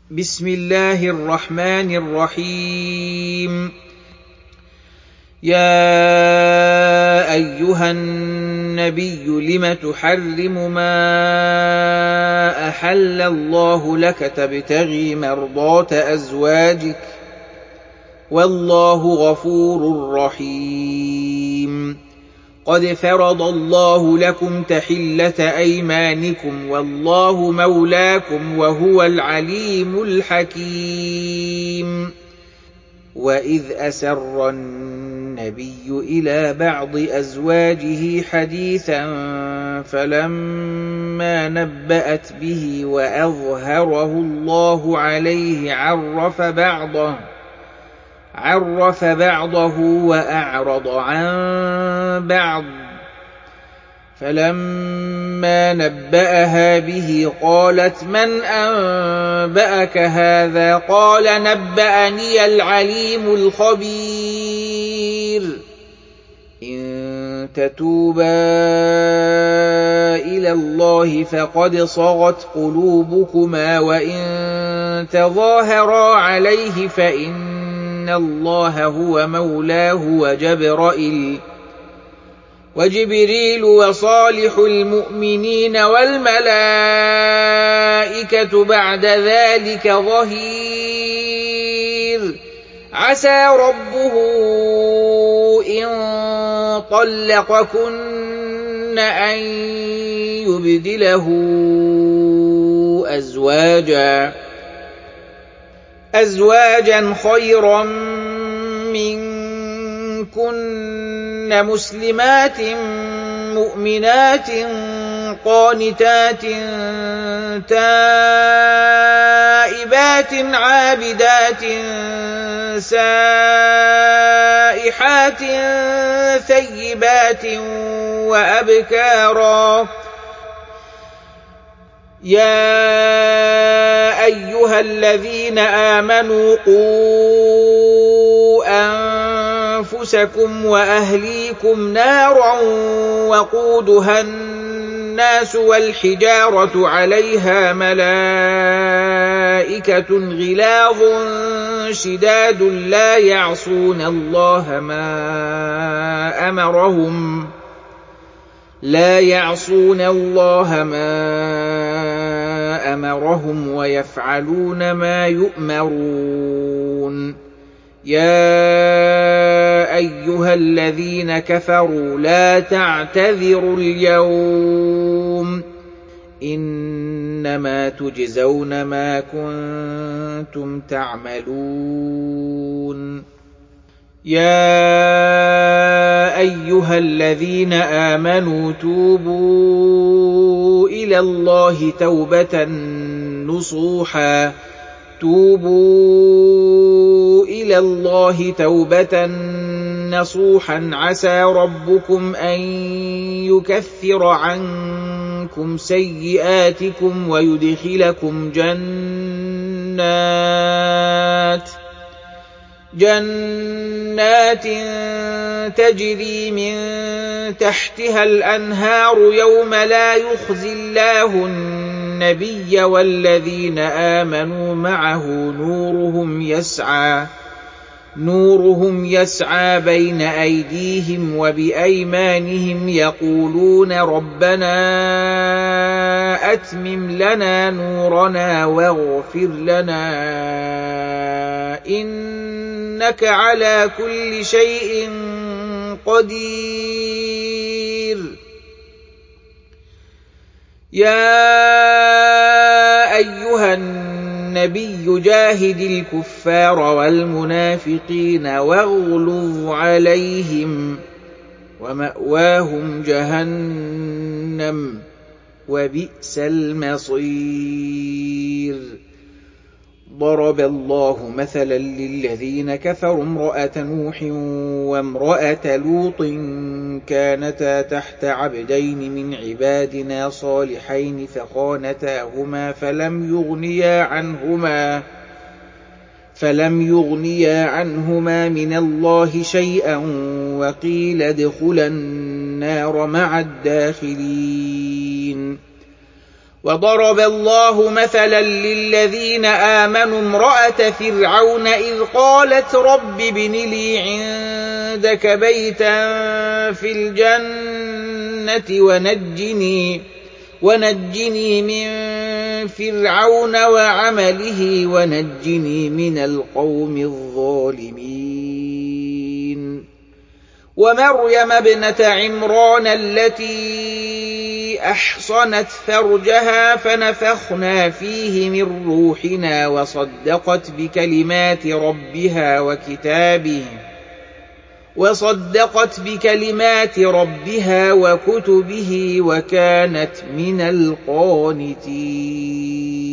بسم الله الرحمن الرحيم. يا أيها النبي لم تحرم ما أحل الله لك تبتغي مرضات أزواجك والله غفور رحيم. قد فرض الله لكم تحلة أيمانكم والله مولاكم وهو العليم الحكيم. وإذ أسر النبي إلى بعض أزواجه حديثا فلما نبأت به وأظهره الله عليه عرف بعضه وأعرض عن بعض، فلما نبأها به قالت من أنبأك هذا؟ قال نبأني العليم الخبير. إن تتوبا إلى الله فقد صغت قلوبكما وإن تظاهرا عليه فإن الله هو مولاه وجبريل وصالح المؤمنين والملائكة بعد ذلك ظهير. عسى ربه إن طلقكن أن يبدله أزواجا خيرا منكن مسلمات مؤمنات قانتات تائبات عابدات سائحات ثيبات وأبكارا. يا أيها الذين آمنوا قوا أنفسكم وأهليكم نارا وقودها الناس والحجارة عليها ملائكة غلاظ شداد لا يعصون الله ما أمرهم ويفعلون ما يؤمرون. يا أيها الذين كفروا لا تعتذروا اليوم إنما تجزون ما كنتم تعملون. يا أيها الذين آمنوا توبوا إلى الله توبة نصوحا عسى ربكم أن يكفر عنكم سيئاتكم ويدخلكم جنات تجري من تحتها الأنهار يوم لا يخزي الله النبي والذين آمنوا معه نورهم يسعى بين أيديهم وبأيمانهم يقولون ربنا أتمم لنا نورنا واغفر لنا إنك على كل شيء قدير. يا أيها النبي جاهد الكفار والمنافقين واغلظ عليهم ومأواهم جهنم وبئس المصير. ضرب الله مثلا للذين كفروا امرأة نوح وامرأة لوط كانتا تحت عبدين من عبادنا صالحين فخانتاهما فلم يغنيا عنهما من الله شيئا وقيل ادخلا النار مع الداخلين. وضرب الله مثلا للذين آمنوا امرأة فرعون إذ قالت رب ابن لي عندك بيتا في الجنة ونجني من فرعون وعمله ونجني من القوم الظالمين ومريم ابنة عمران التي أحصنت فرجها فنفخنا فيه من روحنا وصدقت بكلمات ربها وكتبه وكانت من القانتين.